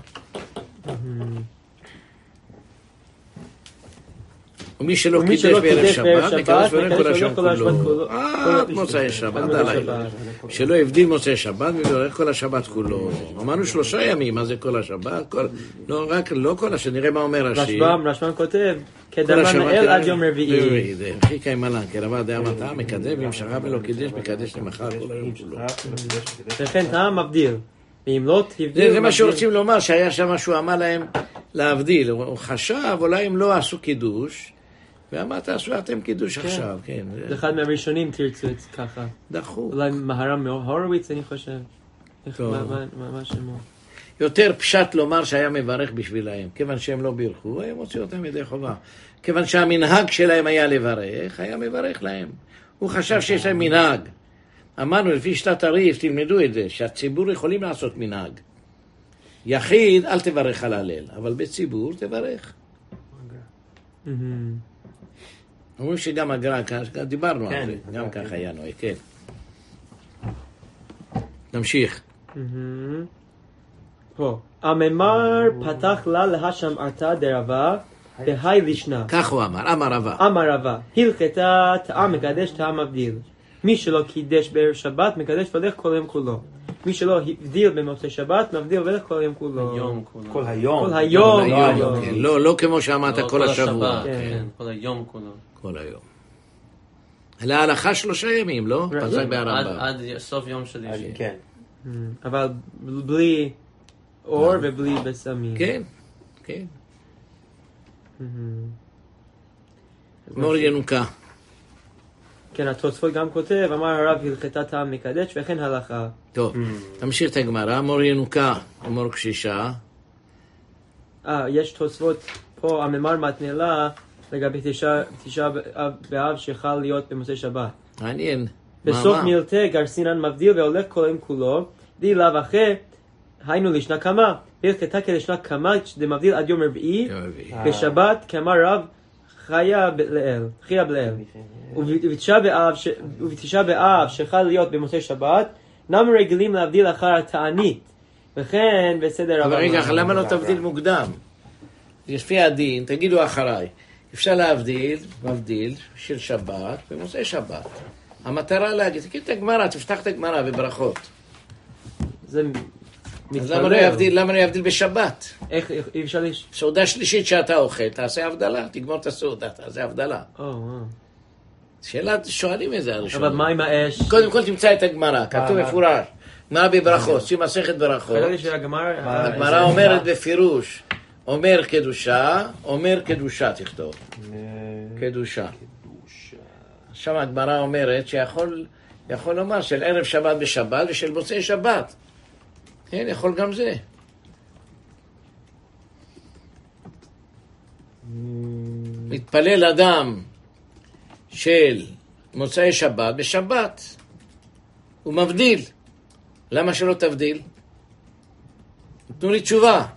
ומי שלא ומי קידש שלא בערב קידש בערב שבת, שבת, מקדש ולא כל השם כל השבת כולו. כולו. אה, מוצאי שבת, עד הלילה. שלא הבדיל מוצאי שבת, מברך כל השבת כולו. אמרנו שלושה ימים, מה זה כל השבת? כל- לא, רק, לא כל השבת, נראה מה אומר רש"י. רשב"ם, רשב"ם כותב, כל כדמן השבת האל יום עד יום רביעי. זה הכי קיימלן, כי רבה דעה מטעה מקדש, ואם שכב ולא קידש, מקדש למחר כל היום כולו. וכן טעם מבדיל. ואם לא זה, תבדיל, זה מה מבדיל. שרוצים לומר, שהיה שם משהו אמר להם להבדיל. הוא חשב, אולי הם לא עשו קידוש, ואמר, תעשו אתם קידוש עכשיו, כן. זה אחד מהראשונים תרצו את זה ככה. דחו. אולי מהר"ם הורוביץ, אני חושב. איך- טוב. מה- מה- מה- מה שמו? יותר פשט לומר שהיה מברך בשבילהם. כיוון שהם לא בירכו, הם הוציאו אותם ידי חובה. כיוון שהמנהג שלהם היה לברך, היה מברך להם. הוא חשב שיש להם מנהג. אמרנו, לפי שיטת הרי"ף, תלמדו את זה, שהציבור יכולים לעשות מנהג. יחיד, אל תברך על הלל, אבל בציבור תברך. מהמם. אומרים שגם הגר"א, דיברנו על זה, גם ככה היה נוהג, כן. נמשיך. פה. הממר פתח לה להשמעתה דרבה בהי לישנה. כך הוא אמר, אמר רבה. אמר רבה, הלכתה טעם מקדש טעם מבדיל. מי שלא קידש בערב שבת מקדש והולך כל היום כולו. מי שלא הבדיל במוצאי שבת מבדיל והולך כל היום כולו. כל היום. כל היום. לא, לא כמו שאמרת כל השבוע. כל היום כולו. כל היום. להלכה שלושה ימים, לא? פסק ברמב"ם. עד סוף יום שלישי. כן. אבל בלי אור ובלי בסמים. כן, כן. מור ינוקה. כן, התוספות גם כותב, אמר הרב הלכתה טעם מקדש וכן הלכה. טוב, תמשיך את הגמרא, מור ינוקה, מור קשישה. אה, יש תוספות פה, הממר מתנה לה לגבי תשעה באב שיכול להיות במוצאי שבת. מעניין. בסוף מילתה גרסינן מבדיל והולך כל היום כולו, די לאו אחרי, היינו לשנה כמה, הלכתה כלשנה כמה, דמבדיל עד יום רביעי, בשבת כאמר רב חיה לאל, חיה לאל. ובתשעה באב שיכול להיות במוצאי שבת, נם רגילים להבדיל אחר התענית, וכן בסדר רב. אבל רגע, למה לא תבדיל מוקדם? לפי הדין, תגידו אחריי, אפשר להבדיל, מבדיל של שבת במוצאי שבת. המטרה להגיד, תגיד את הגמרא, תפתח את הגמרא בברכות. זה אז למה לא יבדיל, למה לא יבדיל בשבת? איך אי אפשר לש... סעודה שלישית שאתה אוכל, תעשה הבדלה, תגמור את הסעודה, תעשה הבדלה. שאלה, שואלים את זה הראשון. אבל מה עם האש? קודם כל תמצא את הגמרא, כתוב מפורש. מה בברכות, שים מסכת ברכות. הגמרא אומרת בפירוש, אומר קדושה, אומר קדושה תכתוב. קדושה. שם הגמרא אומרת שיכול יכול לומר של ערב שבת בשבת ושל מוצאי שבת. כן, יכול גם זה. מתפלל אדם של מוצאי שבת בשבת. הוא מבדיל. למה שלא תבדיל? תנו לי תשובה.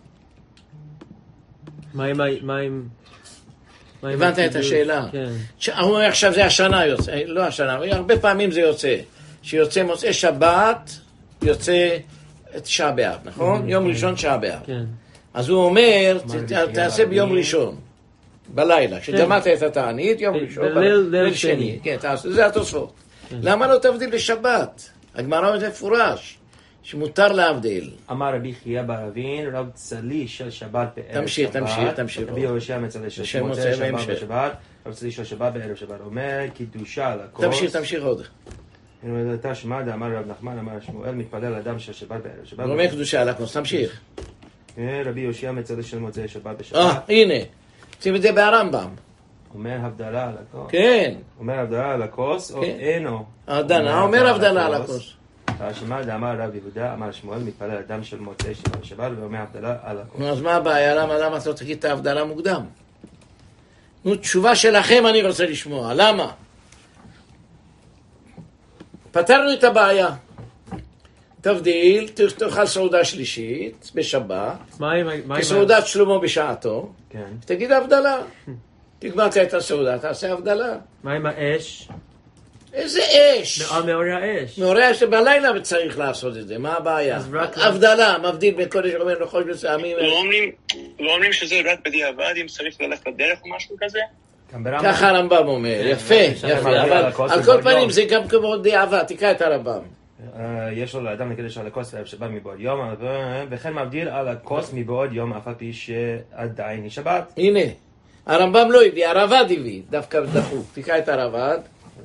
מה עם... מה עם... הבנת את השאלה? כן. הוא אומר עכשיו זה השנה יוצא, לא השנה, הרבה פעמים זה יוצא. שיוצא מוצאי שבת, יוצא תשעה באב, נכון? יום ראשון תשעה באב. אז הוא אומר, תעשה ביום ראשון, בלילה. כשגמרת את התענית, יום ראשון, בליל שני. כן, זה התוספות. למה לא תבדיל בשבת? הגמרא אומרת מפורש. שמותר להבדיל. אמר רבי חייא בר אבין, רב צלי של שבת בערב שבת. תמשיך, תמשיך, תמשיך. רבי יהושע מצלי של מוצאי שבת בשבת, רב צלי של שבת בערב שבת. אומר, קידושה לכוס. תמשיך, תמשיך עוד. אם אתה שמע, אמר רב נחמן, אמר שמואל, מתפלל אדם של שבת בערב שבת. הוא אומר קידושה לכוס, תמשיך. רבי יהושע מצלי של מוצאי שבת בשבת. אה, הנה. שים את זה ברמב"ם. אומר הבדלה על הכוס. כן. אומר הבדלה על הכוס, או אינו. הבדלה, אומר הבדלה על הכוס. השמע דאמר רב יהודה, אמר שמואל, מתפלל אדם של מוצאי שבת בשבת, ואומר הבדלה על הכוס. נו, אז מה הבעיה? למה, למה אתה תגיד את ההבדלה מוקדם? נו, תשובה שלכם אני רוצה לשמוע. למה? פתרנו את הבעיה. תבדיל, תאכל סעודה שלישית בשבת, כסעודת שלמה בשעתו, תגיד הבדלה. תגמרת את הסעודה, תעשה הבדלה. מה עם האש? איזה אש? מאורי האש. מאורי האש בלילה צריך לעשות את זה, מה הבעיה? הבדלה, מבדיל בין קודש אומר לחודש מסוימים. לא אומרים שזה רק בדיעבד, אם צריך ללכת לדרך או משהו כזה? ככה הרמב"ם אומר, יפה, יפה, אבל על כל פנים זה גם כמו דיעבד, תקרא את הרמב"ם. יש לו לאדם לקדש על הכוס בערב שבת מבעוד יום, וכן מבדיל על הכוס מבעוד יום, אף על פי שעדיין היא שבת. הנה, הרמב"ם לא הביא, הרב"ד הביא, דווקא דחוף, תקרא את הרב"ד.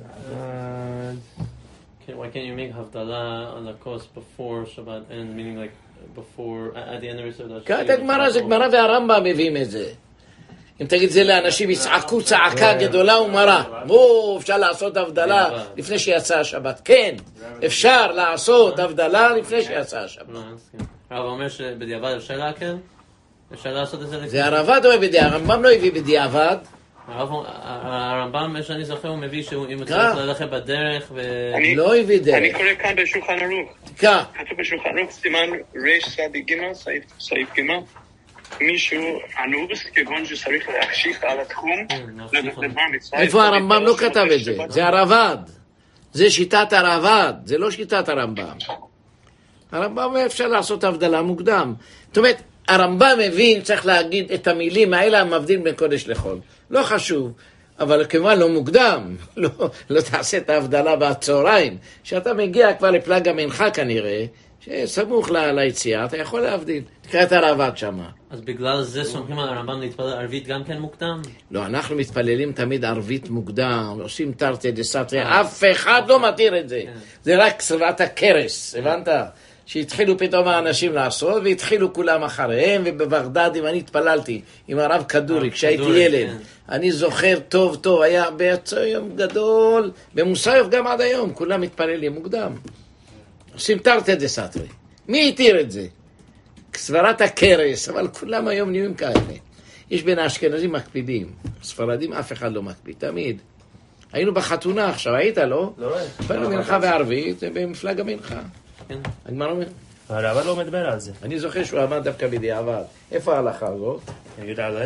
Why can't you make Havdalah on the course before Shabbat ends, meaning like before, at the end of the Shabbat? כן, הגמרא זה גמרא והרמב"ם מביאים את זה. אם תגיד זה לאנשים, יצעקו צעקה גדולה ומרה. בואו, אפשר לעשות הבדלה לפני שיצא השבת. כן, אפשר לעשות הבדלה לפני שיצא השבת. הרב אומר שבדיעבד אפשר להקל? אפשר לעשות את זה לפני? זה הרב"ד או בדיעבד? הרמב"ם לא הביא בדיעבד. הרמב"ם, מה שאני זוכר, הוא מביא שאם הוא צריך ללכת בדרך ו... לא הביא דרך. אני קורא כאן בשולחן ערוך. תקרא. כתוב בשולחן ערוך, סימן רש צדיק ג' סעיף ג'. מישהו אנוס, כגון שצריך להחשיך על התחום לדבר מצווה. איפה הרמב"ם לא כתב את זה? זה הרב"ד. זה שיטת הרב"ד, זה לא שיטת הרמב"ם. הרמב"ם אפשר לעשות הבדלה מוקדם. זאת אומרת, הרמב"ם מבין, צריך להגיד את המילים האלה המבדיל בין קודש לחול. לא חשוב, אבל כמובן לא מוקדם. לא, לא תעשה את ההבדלה בצהריים. כשאתה מגיע כבר לפלג המנחה כנראה, שסמוך ל- ליציאה, אתה יכול להבדיל. תקרא את הרב"ד שמה. אז בגלל זה סומכים על הרמב"ם להתפלל ערבית גם כן מוקדם? לא, אנחנו מתפללים תמיד ערבית מוקדם, עושים תרתי דסתרי, אף אחד לא מתיר את זה. זה רק צבעת הקרס, הבנת? שהתחילו פתאום האנשים לעשות, והתחילו כולם אחריהם, ובבגדד, אם אני התפללתי עם הרב כדורי, כשהייתי ילד, אני זוכר טוב טוב, היה בעצם יום גדול, במוסאיוף גם עד היום, כולם מתפללים מוקדם. עושים תרתי דסתרי. מי התיר את זה? סברת הקרס, אבל כולם היום נהיים כאלה. יש בין האשכנזים מקפידים, ספרדים אף אחד לא מקפיד, תמיד. היינו בחתונה עכשיו, היית לא? לא רואה. פנו מנחה בערבית, במפלג המנחה. כן. הגמרא אומר? הרב לא מדבר על זה. אני זוכר שהוא עמד דווקא בדיעבד. איפה ההלכה הזאת? יהודה א'.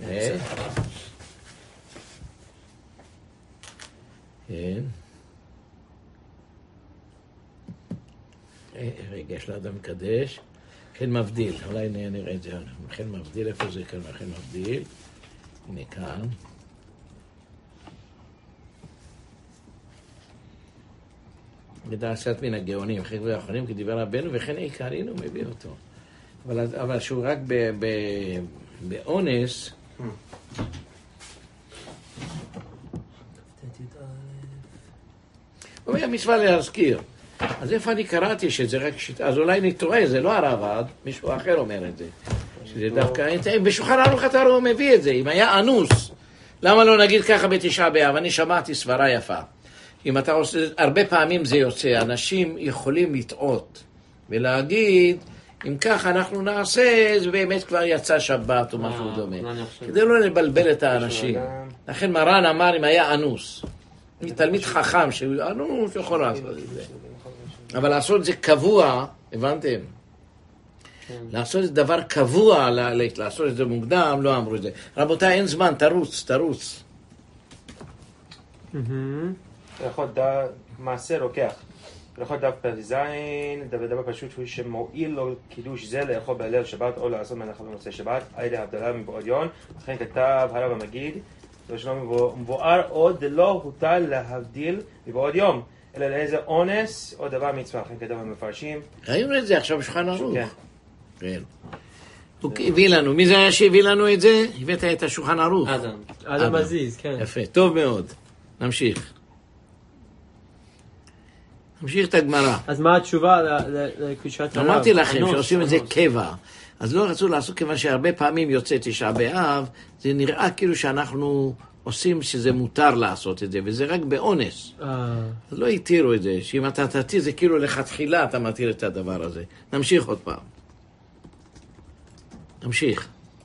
כן. רגע, יש לאדם מקדש. כן מבדיל, אולי נראה את זה. כן מבדיל, איפה זה כאן? כן מבדיל. הנה כאן. בדעשת מן הגאונים, חלק והאחרונים, כי דיבר רבנו, וכן עיקרינו מביא אותו. אבל, אבל שהוא רק ב, ב, באונס, הוא אומר, מצווה להזכיר. אז איפה אני קראתי שזה רק שיטה, אז אולי אני טועה, זה לא הרב"ד, מישהו אחר אומר את זה. שזה דווקא, בשולחן ערוך התורה הוא מביא את זה, אם היה אנוס, למה לא נגיד ככה בתשעה באב? אני שמעתי סברה יפה. אם אתה עושה, הרבה פעמים זה יוצא, אנשים יכולים לטעות ולהגיד, אם ככה אנחנו נעשה, זה באמת כבר יצא שבת או משהו דומה. כדי לא לבלבל את האנשים. לכן מרן אמר, אם היה אנוס, תלמיד חכם שהוא אנוס יכול לעשות את זה. אבל לעשות את זה קבוע, הבנתם? לעשות את זה דבר קבוע, לעשות את זה מוקדם, לא אמרו את זה. רבותיי, אין זמן, תרוץ, תרוץ. יכול דף, מעשה לוקח. יכול דף פרזיין, דבר פשוט הוא שמועיל לו קידוש זה לאכול בליל שבת או לעשות מנחה בנושא שבת, על ידי הבדלה מבעוד יום. לכן כתב הרב המגיד, מבואר עוד לא הוטל להבדיל מבעוד יום, אלא לאיזה אונס או דבר מצווה. לכן כתב המפרשים. ראינו את זה עכשיו בשולחן ערוך. כן. הוא הביא לנו, מי זה היה שהביא לנו את זה? הבאת את השולחן ערוך. אדם. אדם עזיז, כן. יפה, טוב מאוד. נמשיך. נמשיך את הגמרא. אז מה התשובה לקדושת הרב? אמרתי לכם שעושים את זה קבע. אז לא רצו לעשות כיוון שהרבה פעמים יוצא תשעה באב, זה נראה כאילו שאנחנו עושים שזה מותר לעשות את זה, וזה רק באונס. אז לא התירו את זה, שאם אתה תתיר זה כאילו לכתחילה אתה מתיר את הדבר הזה. נמשיך עוד פעם. נמשיך.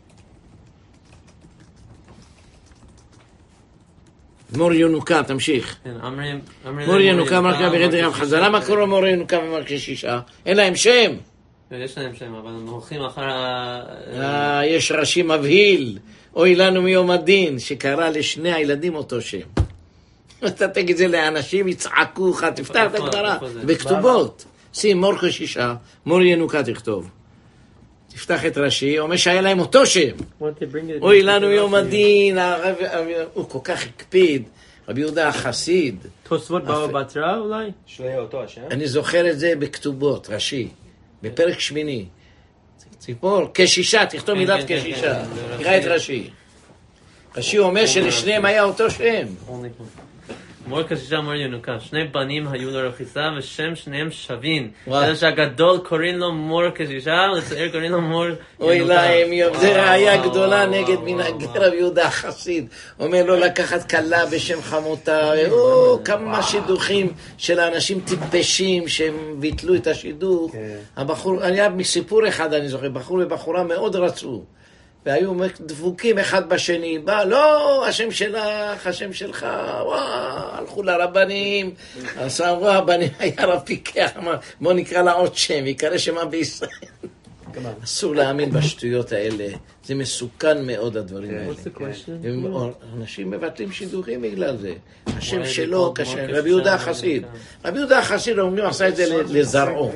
מור ינוקה, תמשיך. מור ינוקה מרקה בגדר רב חז"ל. למה קוראים מור ינוקה ומרקה שישה? אין להם שם. יש להם שם, אבל הם הולכים אחר ה... אה, יש רש"י מבהיל. אוי לנו מיום הדין, שקרא לשני הילדים אותו שם. אתה תגיד זה לאנשים, יצעקו לך, תפתח את הגמרא. בכתובות. שים מור כשישה, מור ינוקה תכתוב. תפתח את רש"י, אומר שהיה להם אותו שם. אוי לנו יום הדין, הוא כל כך הקפיד, רבי יהודה החסיד. תוספות בבא בתרא אולי? שהיה אותו השם? אני זוכר את זה בכתובות, רש"י, בפרק שמיני. ציפור, כשישה, תכתוב מילת כשישה. תראה את רש"י. רש"י אומר שלשניהם היה אותו שם. מור כשישה מור ינוקה, שני בנים היו לו רכיסה ושם שניהם שווים. אלא שהגדול קוראים לו מור כשישה ולצעיר קוראים לו מור ינוקה. אוי להם, זה ראיה גדולה נגד מנהגי רבי יהודה החסיד. אומר לו לקחת כלה בשם חמותה, או כמה שידוכים של האנשים טיפשים שהם ביטלו את השידוך. הבחור, היה מסיפור אחד אני זוכר, בחור ובחורה מאוד רצו. והיו דבוקים אחד בשני, בא, לא, השם שלך, השם שלך, וואו, הלכו לרבנים, אז אמרו, הבנים היה רב פיקח, אמר, בוא נקרא לה עוד שם, יקרא שמה בישראל. אסור להאמין בשטויות האלה. זה מסוכן מאוד הדברים האלה. אנשים מבטלים שידוכים בגלל זה. השם שלו קשה. רבי יהודה החסיד. רבי יהודה החסיד אומרים עשה את זה לזרעו.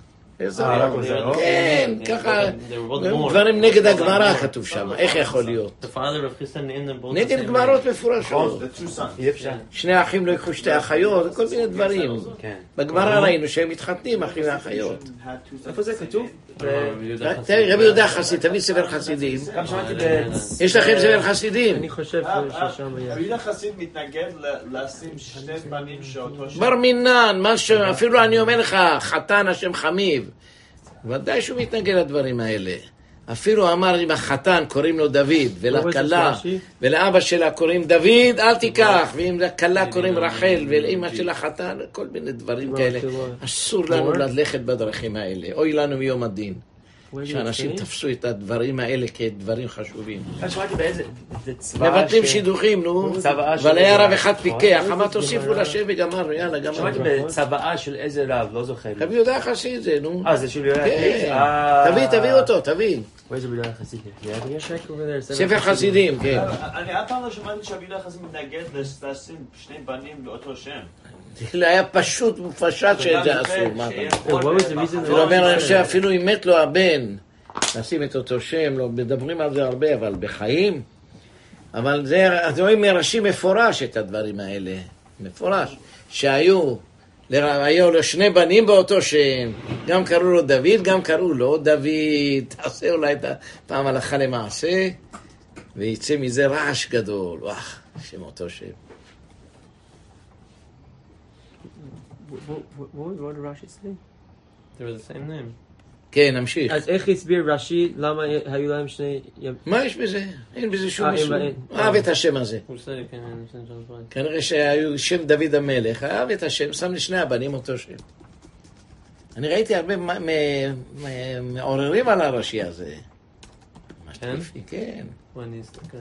כן, ככה, דברים נגד הגמרא כתוב שם, איך יכול להיות? נגד גמרות מפורשות. שני אחים לא יקחו שתי אחיות, כל מיני דברים. בגמרא ראינו שהם מתחתנים, אחים ואחיות. איפה זה כתוב? תראי, רבי יהודה חסיד, תביא ספר חסידים. יש לכם ספר חסידים? אני חושב ששם היה. רבי יהודה חסיד מתנגד לשים שני בנים שאותו שם. בר מינן, אפילו אני אומר לך, חתן השם חמיב. ודאי שהוא מתנגד לדברים האלה. אפילו אמר אם החתן קוראים לו דוד, ולכלה, ולאבא שלה קוראים דוד, אל תיקח. ואם לכלה קוראים רחל, ולאמא של החתן, כל מיני דברים כאלה. אסור לנו ללכת בדרכים האלה. אוי לנו מיום הדין. שאנשים תפסו את הדברים האלה כדברים חשובים. שמעתי באיזה צבא... מבטלים שידוכים, נו. אבל היה רב אחד פיקח, מה תוסיפו לשם וגמרנו, יאללה, גמרנו. שמעתי בצבאה של איזה רב, לא זוכר. רבי יהודה החסיד זה, נו. אה, זה של יהודה החסיד? תביא, תביא אותו, תביא. איזה יהודה החסיד? ספר חסידים, כן. אני אף פעם לא שמעתי שרבי יהודה החסיד מתנגד לשים שני בנים באותו שם. זה היה פשוט מופשט שזה אסור. הוא אומר, אני חושב אפילו אם מת לו הבן, נשים את אותו שם, לא מדברים על זה הרבה, אבל בחיים. אבל זה, אז רואים מרשים מפורש את הדברים האלה, מפורש, שהיו, היו לו שני בנים באותו שם, גם קראו לו דוד, גם קראו לו דוד, תעשה אולי את הפעם הלכה למעשה, ויצא מזה רעש גדול, וואו, שם אותו שם. What did Rashi say? They were the same name. כן, נמשיך. אז איך הסביר רש"י למה היו להם שני... מה יש בזה? אין בזה שום איסור. אהב את השם הזה. כנראה שהיו שם דוד המלך, אהב את השם, שם לשני הבנים אותו שם. אני ראיתי הרבה מעוררים על הרש"י הזה. כן? כן. אני אסתכל.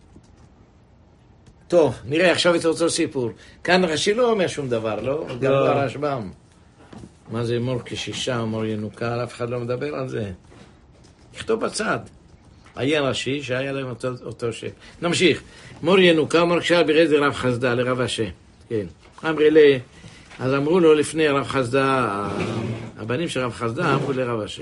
טוב, נראה עכשיו את אותו סיפור. כאן רש"י לא אומר שום דבר, לא? גם ברשב"ם. מה זה מור כשישה, מור ינוקה, אף אחד לא מדבר על זה. יכתוב בצד. היה רש"י שהיה להם אותו, אותו שם. נמשיך. מור ינוקה, מור כשהיה ברד לרב חסדה, לרב אשה. כן. אמרי לי, אז אמרו לו לפני רב חסדה, הבנים של רב חסדה אמרו לרב אשה.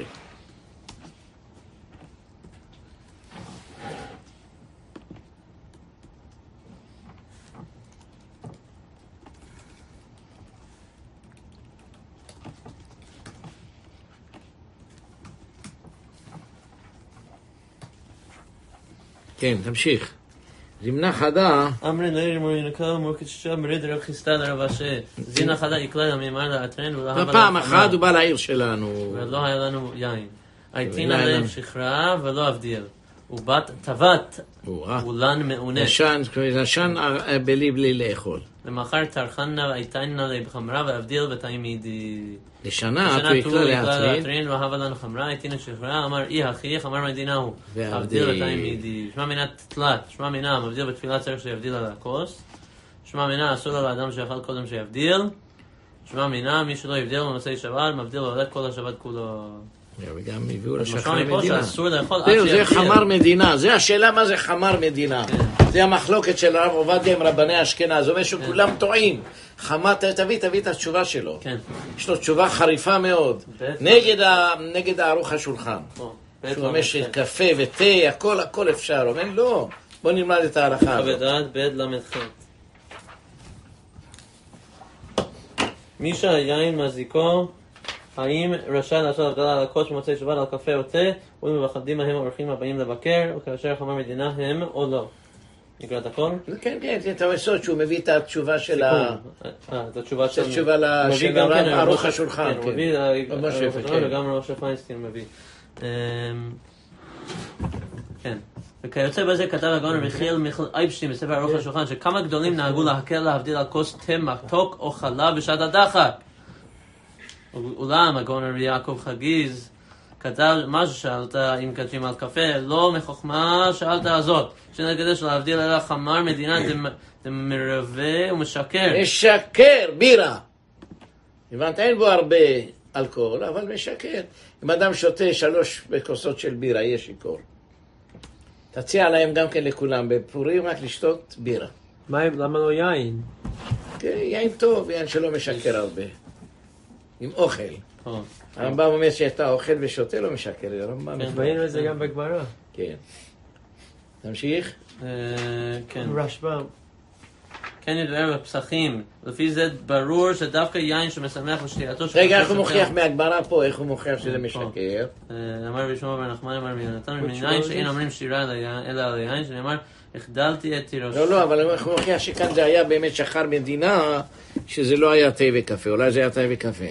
כן, תמשיך. זמנה חדה... אמרי נעיר מור ינוקה, מור כשישה, מרד רב חיסדא לרב אשה. זמנה חדה יקלה למימר לאתרן ולהבה לחמה. ופעם אחת הוא בא לעיר שלנו. ולא היה לנו יין. הייתינה להם שכרה ולא אבדיאל. ובת טבת אולן מעונה. לשן בלי בלי לאכול. ומחר תרחנה והייתינה להם חמרה ואבדיאל ותעמידי. לשנה הוא יקלה לאתרין. והבה לנו חמרה, הייתינה שכרה, אמר אי הכי, חמר מדינה הוא. אבדיל ותעמידי. שמע מינה תתלת, שמע מינה, מבדיל בתפילה צריך שיבדיל על הכוס. שמע מינה, אסור לה לאדם שיאכל קודם שיבדיל. שמע מינה, מי שלא יבדיל במוצאי שבת, מבדיל ועולת כל השבת כולו. וגם הביאו לשחר מדינה. זהו, זה חמר מדינה. זה השאלה מה זה חמר מדינה. זה המחלוקת של הרב עובדיה עם רבני אשכנז. זאת אומרת שכולם טועים. חמר, תביא, תביא את התשובה שלו. יש לו תשובה חריפה מאוד. נגד הערוך השולחן. הוא אומר שקפה ותה, הכל, הכל אפשר. הוא אומר, לא, בוא נלמד את ההלכה. עבדת בית למדחת. מי שהיין מזיקו, האם רשאי לעשות הבדלה על הכוס במוצאי שבת על קפה או תה, ומבחדים מהם האורחים הבאים לבקר, או כאשר חמר מדינה הם או לא? נקרא את הכל? כן, כן, אתה רואה סוד שהוא מביא את התשובה של ה... את התשובה של... את התשובה של הרב ערוך השולחן, כן. הוא מביא, וגם משה פיינסטין מביא. כן. וכיוצא בזה כתב הגאון מיכאל מיכל אייבשטיין בספר ערוך השולחן, שכמה גדולים נהגו להקל להבדיל על כוס תה מתוק או חלב בשעת הדחק. אולם הגאון רבי יעקב חגיז כתב משהו שאלת אם כתבים על קפה, לא מחוכמה שאלת הזאת, שנגדש להבדיל אלא חמר מדינה זה מרווה ומשקר. משקר, בירה. הבנת, אין בו הרבה אלכוהול, אבל משקר. אם אדם שותה שלוש כוסות של בירה, יהיה שיכור. תציע להם גם כן לכולם, בפורים רק לשתות בירה. מה, למה לא יין? כן, יין טוב, יין שלא משקר הרבה. עם אוכל. הרמב"ם אומר שאתה אוכל ושותה לא משקר. ראינו את זה גם בגמרא. כן. תמשיך? כן. רשב"ם. כן ידבר בפסחים, לפי זה ברור שדווקא יין שמשמח בשתייתו... רגע, איך הוא מוכיח מהגמרא פה, איך הוא מוכיח שזה משקר? אמר בישמעאל בר נחמני אמר מיונתן, מניין שאין אומרים שירה אלא על היין, שנאמר, החדלתי את תירוש. לא, לא, אבל איך הוא מוכיח שכאן זה היה באמת שחר מדינה, שזה לא היה תה וקפה, אולי זה היה תה וקפה.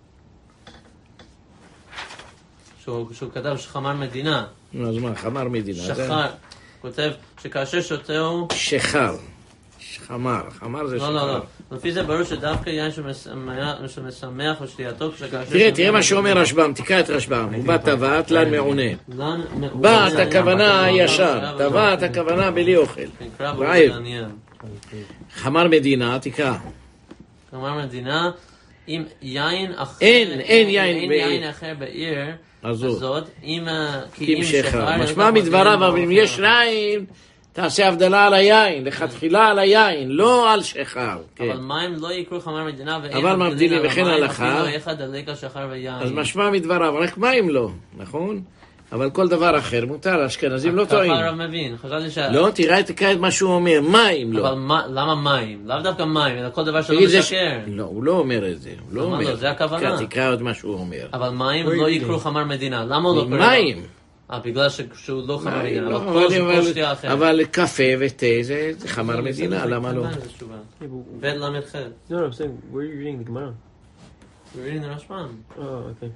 שהוא כתב שחמר מדינה. אז מה, חמר מדינה. שחר, כותב שכאשר שותהו... שחר. חמר, חמר זה שחר. לא, לא, לא. לפי זה ברור שדווקא יין שמשמח בשתייתו, תראה, תראה מה שאומר רשב"ם, תקרא את רשב"ם. הוא בא טבעת, לן מעונה. באת הכוונה ישר, טבעת הכוונה בלי אוכל. רעב. חמר מדינה, תקרא. חמר מדינה, אם יין אחר... אין, אין יין אין יין אחר בעיר הזאת, אם... כי אם שחר. משמע מדבריו, אבל אם יש יין... תעשה הבדלה על היין, לכתחילה על היין, לא על שחר. אבל מים לא יקרו חמר מדינה ואין... אבל מבדילים וכן הלכה. אז משמע מדבריו, רק מים לא, נכון? אבל כל דבר אחר מותר, אשכנזים לא טועים. ככה הרב מבין, חשבתי ש... לא, תראה את מה שהוא אומר, מים לא. אבל למה מים? לאו דווקא מים, אלא כל דבר שלא משקר. לא, הוא לא אומר את זה. הוא לא אומר. זה הכוונה. תקרא עוד מה שהוא אומר. אבל מים לא יקרו חמר מדינה, למה הוא לא קורא? מים. אה, בגלל שהוא לא חמר מדינה, אבל כל שתייה אחרת. אבל קפה ותה זה חמר מדינה, למה לא? בן למד חד. No, no, I'm saying, where are you reading the Gemara? We're reading the Rashbam. Oh, okay.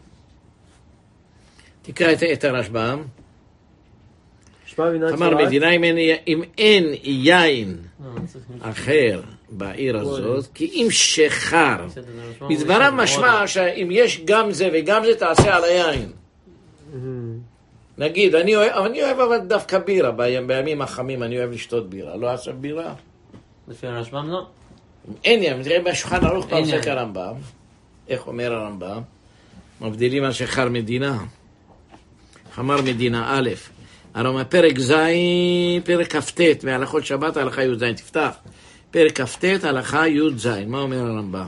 תקרא את הרשב"ם. חמר מדינה אם אין יין אחר בעיר הזאת, כי אם שחר. מדבריו משמע שאם יש גם זה וגם זה תעשה על היין. נגיד, אני אוהב, אני אוהב אבל דווקא בירה, בימים החמים אני אוהב לשתות בירה, לא עשה בירה? לפי הרשב"ם לא. אין ים, תראה בשולחן ערוך פרסק הרמב"ם, איך אומר הרמב"ם? מבדילים על שחר מדינה, חמר מדינה א', הרמב"ם פרק ז', פרק כ"ט, מהלכות שבת הלכה י' ז', תפתח, פרק כ"ט הלכה י' ז', מה אומר הרמב"ם?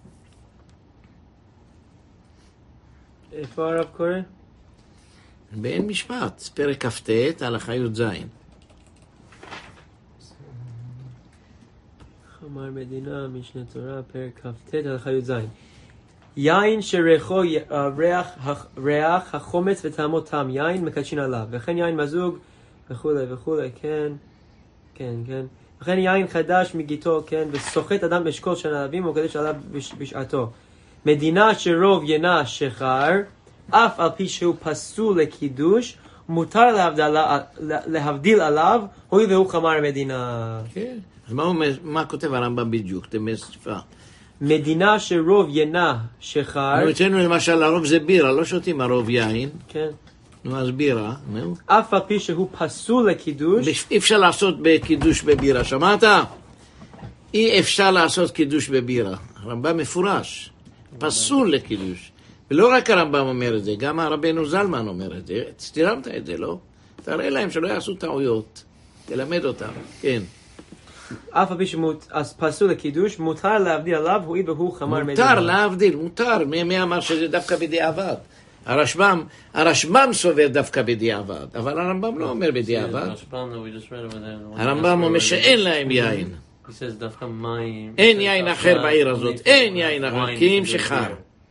איפה הרב קורא? באין משפט, פרק כ"ט, הלכה י' ז'. חמר מדינה, משנה תורה, פרק כ"ט, הלכה י' ז'. יין שריחו ריח, ריח החומץ וטעמו טעם יין מקדשין עליו, וכן יין מזוג וכולי וכולי, כן, כן, כן. וכן יין חדש מגיתו, כן, וסוחט אדם אשכול של ענבים ומקדש עליו בשעתו. מדינה שרוב ינה שחר, אף על פי שהוא פסול לקידוש, מותר להבדלה, להבדיל עליו, הוי והוא חמר מדינה. כן. אז מה, אומר, מה כותב הרמב"ם בדיוק? תמס שפה. מדינה שרוב ינה שחר. נו, אצלנו למשל, הרוב זה בירה, לא שותים הרוב יין. כן. נו, אז בירה, נו. אף על פי שהוא פסול לקידוש. אי אפשר לעשות בקידוש בבירה, שמעת? אי אפשר לעשות קידוש בבירה. הרמב"ם מפורש. פסול לקידוש. ולא רק הרמב"ם אומר את זה, גם הרבנו זלמן אומר את זה. תרמת את זה, לא? תראה להם שלא יעשו טעויות. תלמד אותם, כן. אף על פי שפסול לקידוש, מותר להבדיל עליו, הואיל והוא חמר מדינה. מותר להבדיל, מותר. מי, מי אמר שזה דווקא בדיעבד? הרשב"ם, הרשב"ם סובר דווקא בדיעבד, אבל הרמב"ם לא אומר בדיעבד. הרמב"ם אומר שאין להם יין. אין יין אחר בעיר הזאת, אין יין אחר, כי אם שחר.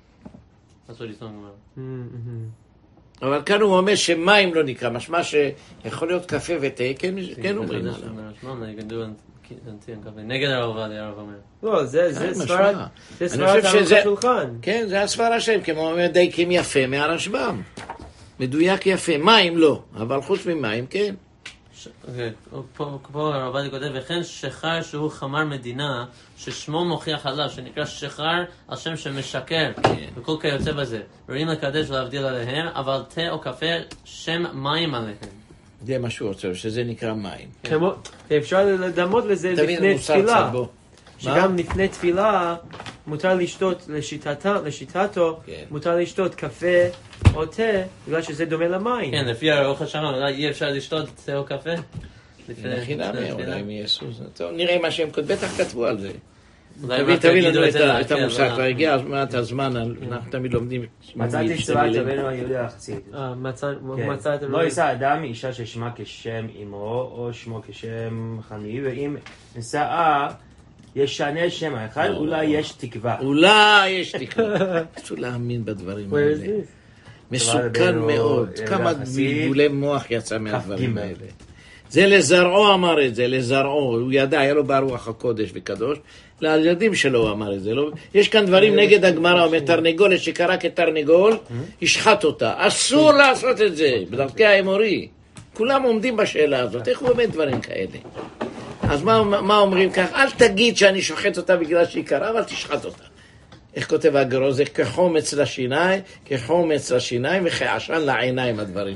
אבל כאן הוא אומר שמים לא נקרא, משמע שיכול להיות קפה ותה, כן אומרים עליו. נגד הרב עובדיה, הרב אומר. לא, זה סברת, זה סברת ערוך השולחן. כן, זה הסברה שלהם, כמו מדייקים יפה מהרשב"ם. מדויק יפה, מים לא, אבל חוץ ממים, כן. פה הרב עובדיה כותב, וכן שחר שהוא חמר מדינה, ששמו מוכיח עליו, שנקרא שחר על שם שמשקר, וכל כיוצא בזה. רואים לקדש ולהבדיל עליהם, אבל תה או קפה שם מים עליהם. זה מה שהוא רוצה, שזה נקרא מים. אפשר לדמות לזה לפני תפילה. שגם לפני תפילה, מותר לשתות לשיטתו, מותר לשתות קפה או תה, בגלל שזה דומה למים. כן, לפי האורך השעון, אולי אי אפשר לשתות תה או קפה? לכי נמי, אולי הם יעשו זה. טוב, נראה מה שהם בטח כתבו על זה. תביא, תביא לנו את המושג, כבר הגיע הזמן, אנחנו תמיד לומדים. מצאתי צורת רבנו היהודה החסיד. מצאת לא יישא אדם מאישה ששמה כשם אמו, או שמו כשם חמי, ואם נשאה ישנה שם האחד, אולי יש תקווה. אולי יש תקווה. פשוט להאמין בדברים האלה. מסוכן מאוד. כמה בלבולי מוח יצא מהדברים האלה. זה לזרעו אמר את זה, לזרעו. הוא ידע, היה לו ברוח הקודש וקדוש. לילדים שלו אמר את זה. יש כאן דברים נגד הגמרא, אומר תרנגולת שקרא כתרנגול, ישחט אותה. אסור לעשות את זה, בדרכי האמורי. כולם עומדים בשאלה הזאת. איך הוא אומר דברים כאלה? אז מה, מה אומרים כך? אל תגיד שאני שוחט אותה בגלל שהיא קרה, אבל תשחט אותה. איך כותב הגרו? זה כחומץ לשיניים, כחומץ לשיניים וכעשן לעיניים הדברים.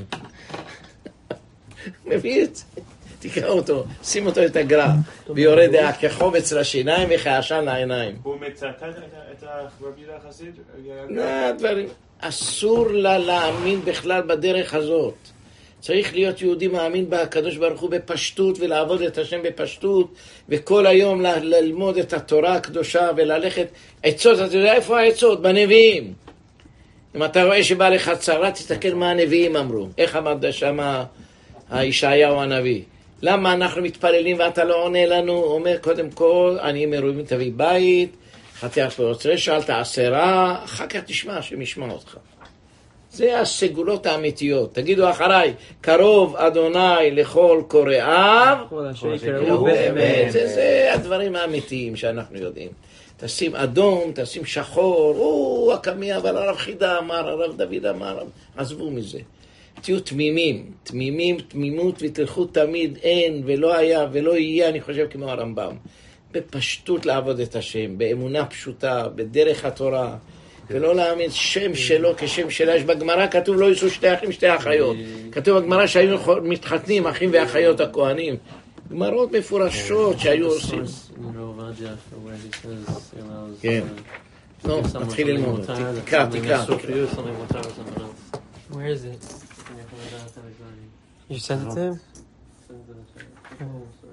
מביא את זה. תקרא אותו, שים אותו את הגרא, ויורד דעה כחומץ לשיניים וכעשן לעיניים. הוא מצטט את רבי יהודה החסיד? לא, דברים. אסור לה להאמין בכלל בדרך הזאת. צריך להיות יהודי מאמין בקדוש ברוך הוא בפשטות ולעבוד את השם בפשטות וכל היום ל- ללמוד את התורה הקדושה וללכת עצות. אתה יודע איפה העצות? בנביאים. אם אתה רואה שבא לך צרה, תסתכל מה הנביאים אמרו. איך אמרת שמה הישעיהו הנביא? למה אנחנו מתפללים ואתה לא עונה לנו? הוא אומר קודם כל אני מרובים תביא בית, חתיך פרוצרה, שאלת עשרה, אחר כך תשמע השם ישמע אותך. זה הסגולות האמיתיות. תגידו אחריי, קרוב אדוני לכל קוראיו, באמת, זה, זה הדברים האמיתיים שאנחנו יודעים. תשים אדום, תשים שחור, או הקמי, אבל הרב חידה אמר, הרב דוד אמר, עזבו מזה. תהיו תמימים, תמימים, תמימות ותלכו תמיד, אין ולא היה ולא יהיה, אני חושב כמו הרמב"ם. בפשטות לעבוד את השם, באמונה פשוטה, בדרך התורה, ולא להאמין שם שלו כשם שלה. יש בגמרא כתוב לא יישאו שתי אחים שתי אחיות. כתוב בגמרא שהיו מתחתנים אחים ואחיות הכהנים. גמרות מפורשות שהיו עושים. כן. לא, תתחיל ללמוד. תקרא, תקרא. Where is it? You sent it to him?